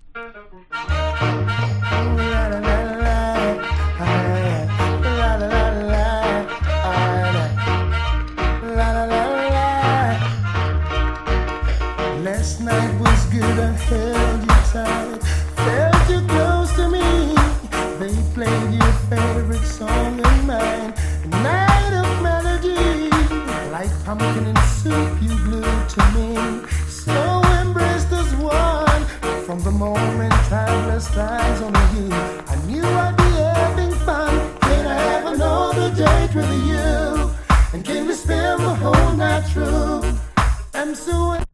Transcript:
Last night was good, I held you tight, felt you close to me. They played your favorite song and mine, a night of melody. Like pumpkin and soup you glued to me, so embraced as one. From the moment timeless eyes on you, I knew I'd be having fun. Can I have another date with you? And can we spend the whole night through? I'm so